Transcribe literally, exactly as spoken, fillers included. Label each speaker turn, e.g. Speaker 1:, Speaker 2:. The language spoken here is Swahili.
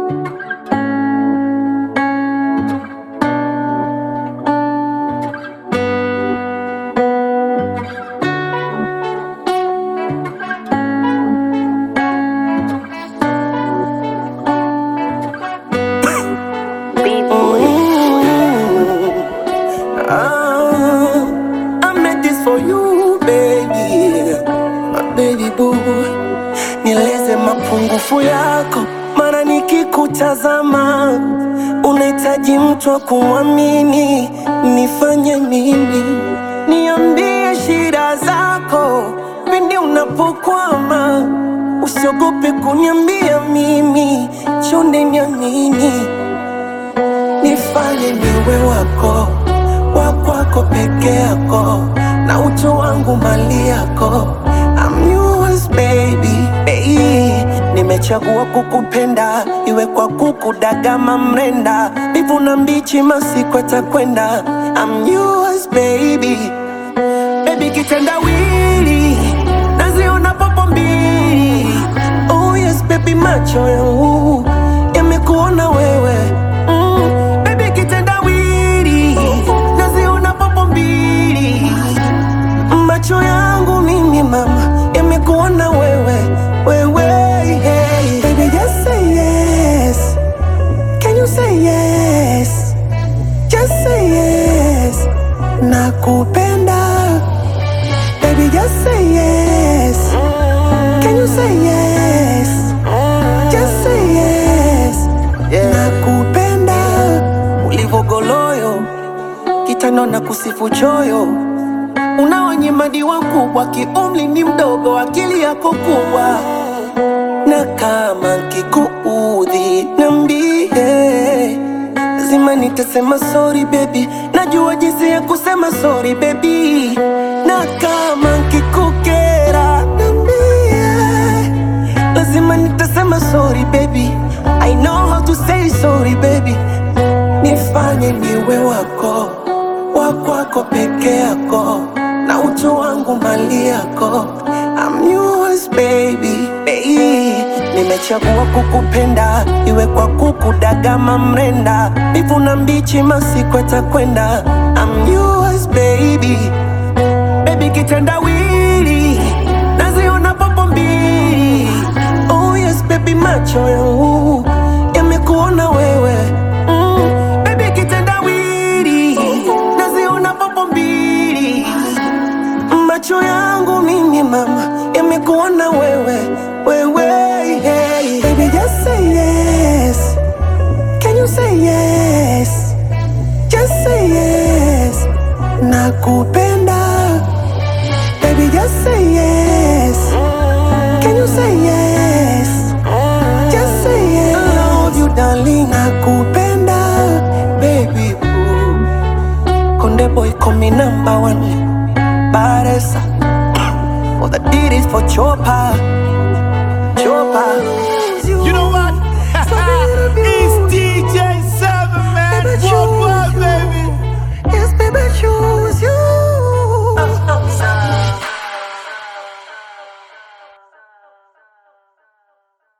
Speaker 1: Nieleze mapungufu yako, mara nikikutazama unahitaji mtu wa kumwamini. Nifanye nini? Niambie shida zako pindi unapokwama, usiogope kuniambia mimi, chonde niamini. Nifanye niwe wako, wakwako peke yako, na utu wangu mali yako. I'm yours baby, baby. Nimechagua kukupenda, iwe kwa kukudagama mrenda, mbivu na mbichi masiku atakwenda. I'm yours baby, baby kitendawili, naziona popo mbili. Oh yes baby, macho yangu yamekuona wewe. mm, Baby kitendawili, naziona popo mbili. Macho yangu mimi mama yamekuona wewe, wewe, hey. Baby just say yes, can you say yes? Just say yes, nakupenda. Baby just say yes, can you say yes? Just say yes, nakupenda. Ulivogoloyo kitano na kusifu choyo, unawanyimadi wakubwa, kiumri ni mdogo, akili yako kubwa. Na kama kikuudhi niambie, lazima nitasema sorry baby, najua jinsi ya kusema sorry baby. Na kama kikukera niambie, lazima nitasema sorry baby, I know how to say sorry baby. Nifanye niwe wako, wakwako peke yako, na utu wangu mali yako. I'm yours baby, baby. Nimechagua kukupenda, iwe kwa kukudagama mrenda, mbivu na mbichi masiku atakwenda. I'm yours baby, baby kitendawili, naziona popo mbili. Oh yes baby, macho yangu yamekuona wewe. mm, Baby kitendawili, naziona popo mbili. Macho yangu mimi mama yamekuona wewe, wewe, hey. Baby just say yes, can you say yes? Just say yes, nakupenda. Baby just say yes, can you say yes? Just say yes, I love you darling, nakupenda. Baby boo, Konde Boy call me number one, Baresa. All the did is for Chopa.